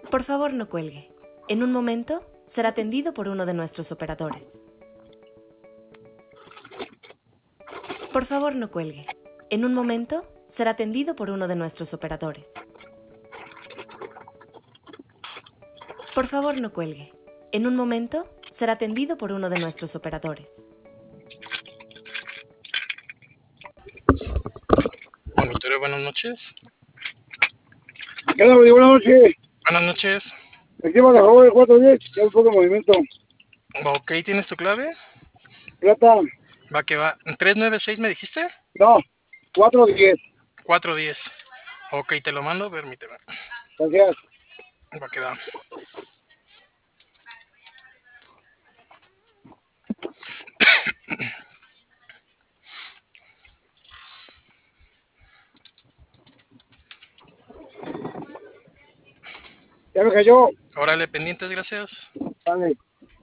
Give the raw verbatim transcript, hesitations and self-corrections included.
Por favor, no cuelgue. En un momento, será atendido por uno de nuestros operadores. Por favor, no cuelgue. En un momento, será atendido por uno de nuestros operadores. Por favor, no cuelgue. En un momento, será atendido por uno de nuestros operadores. Monitoreo, buenas noches. ¿Qué onda, güey? Buenas noches. Buenas noches. Aquí va a favor el cuatro diez, ya un poco de movimiento. Ok, ¿tienes tu clave? Plata, Va que va. ¿tres nueve seis me dijiste? no, cuatro diez. cuatro diez. Ok, te lo mando, permíteme. Gracias. Va que va. Ya me cayó. Órale, pendientes, gracias. Vale.